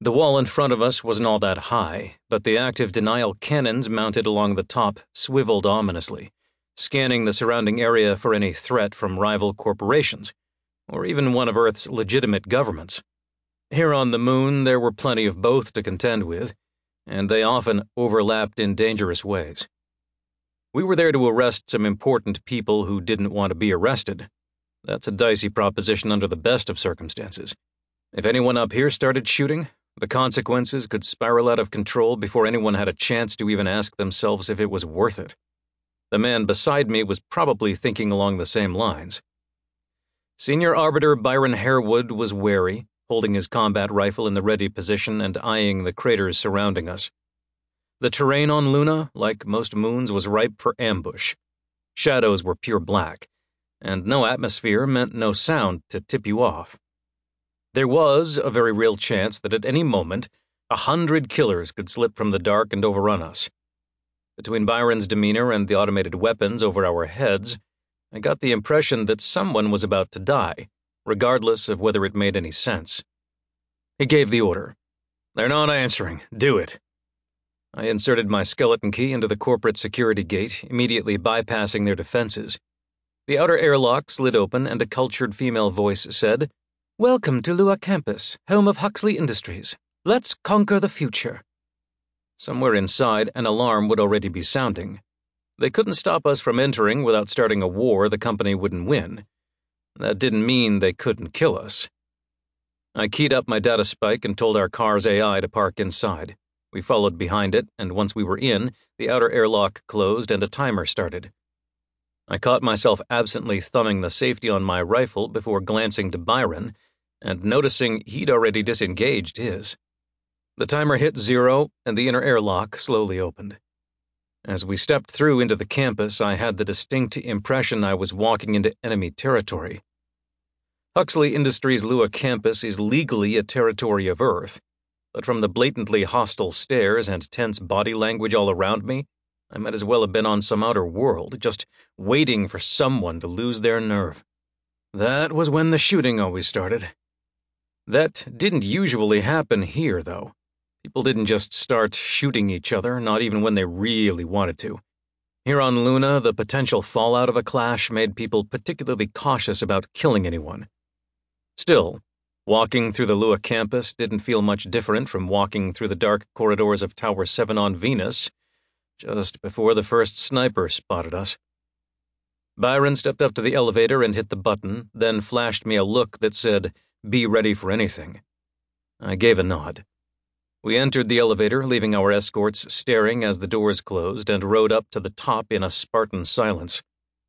The wall in front of us wasn't all that high, but the active denial cannons mounted along the top swiveled ominously, scanning the surrounding area for any threat from rival corporations, or even one of Earth's legitimate governments. Here on the moon, there were plenty of both to contend with, and they often overlapped in dangerous ways. We were there to arrest some important people who didn't want to be arrested. That's a dicey proposition under the best of circumstances. If anyone up here started shooting, the consequences could spiral out of control before anyone had a chance to even ask themselves if it was worth it. The man beside me was probably thinking along the same lines. Senior Arbiter Byron Harewood was wary, holding his combat rifle in the ready position and eyeing the craters surrounding us. The terrain on Luna, like most moons, was ripe for ambush. Shadows were pure black, and no atmosphere meant no sound to tip you off. There was a very real chance that at any moment, 100 killers could slip from the dark and overrun us. Between Byron's demeanor and the automated weapons over our heads, I got the impression that someone was about to die, regardless of whether it made any sense. He gave the order. "They're not answering. Do it." I inserted my skeleton key into the corporate security gate, immediately bypassing their defenses. The outer airlock slid open and a cultured female voice said, "Welcome to Lua Campus, home of Huxley Industries. Let's conquer the future." Somewhere inside, an alarm would already be sounding. They couldn't stop us from entering without starting a war the company wouldn't win. That didn't mean they couldn't kill us. I keyed up my data spike and told our car's AI to park inside. We followed behind it, and once we were in, the outer airlock closed and a timer started. I caught myself absently thumbing the safety on my rifle before glancing to Byron and noticing he'd already disengaged his. The timer hit 0, and the inner airlock slowly opened. As we stepped through into the campus, I had the distinct impression I was walking into enemy territory. Huxley Industries' Lua campus is legally a territory of Earth, but from the blatantly hostile stares and tense body language all around me, I might as well have been on some outer world, just waiting for someone to lose their nerve. That was when the shooting always started. That didn't usually happen here, though. People didn't just start shooting each other, not even when they really wanted to. Here on Luna, the potential fallout of a clash made people particularly cautious about killing anyone. Still, walking through the Lua campus didn't feel much different from walking through the dark corridors of Tower 7 on Venus, just before the first sniper spotted us. Byron stepped up to the elevator and hit the button, then flashed me a look that said, "Be ready for anything." I gave a nod. We entered the elevator, leaving our escorts staring as the doors closed, and rode up to the top in a Spartan silence.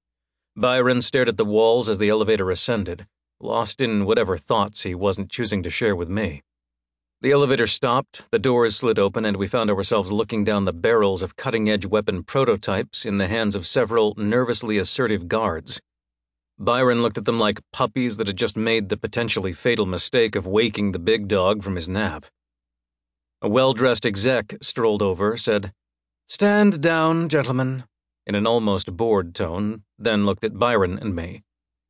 Byron stared at the walls as the elevator ascended, lost in whatever thoughts he wasn't choosing to share with me. The elevator stopped, the doors slid open, and we found ourselves looking down the barrels of cutting-edge weapon prototypes in the hands of several nervously assertive guards. Byron looked at them like puppies that had just made the potentially fatal mistake of waking the big dog from his nap. A well-dressed exec strolled over, said, "Stand down, gentlemen," in an almost bored tone, then looked at Byron and me.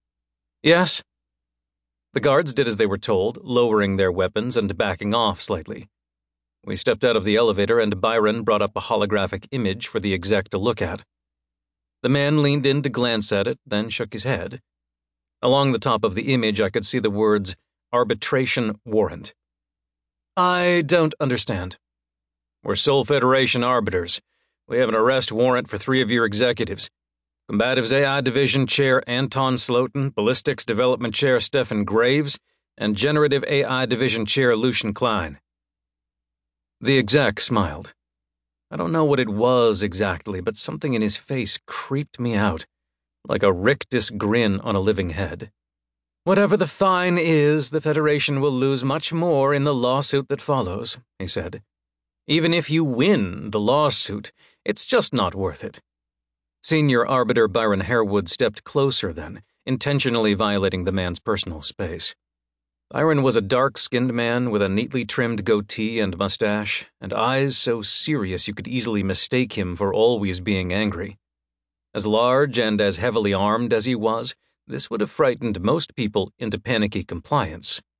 "Yes?" The guards did as they were told, lowering their weapons and backing off slightly. We stepped out of the elevator and Byron brought up a holographic image for the exec to look at. The man leaned in to glance at it, then shook his head. Along the top of the image I could see the words, "Arbitration Warrant." "I don't understand." "We're Sol Federation arbiters. We have an arrest warrant for 3 of your executives. Combatives AI Division Chair Anton Slotin, Ballistics Development Chair Stephen Graves, and Generative AI Division Chair Lucian Klein." The exec smiled. I don't know what it was exactly, but something in his face creeped me out, like a rictus grin on a living head. "Whatever the fine is, the Federation will lose much more in the lawsuit that follows," he said. "Even if you win the lawsuit, it's just not worth it." Senior Arbiter Byron Harewood stepped closer then, intentionally violating the man's personal space. Byron was a dark-skinned man with a neatly trimmed goatee and mustache, and eyes so serious you could easily mistake him for always being angry. As large and as heavily armed as he was, this would have frightened most people into panicky compliance.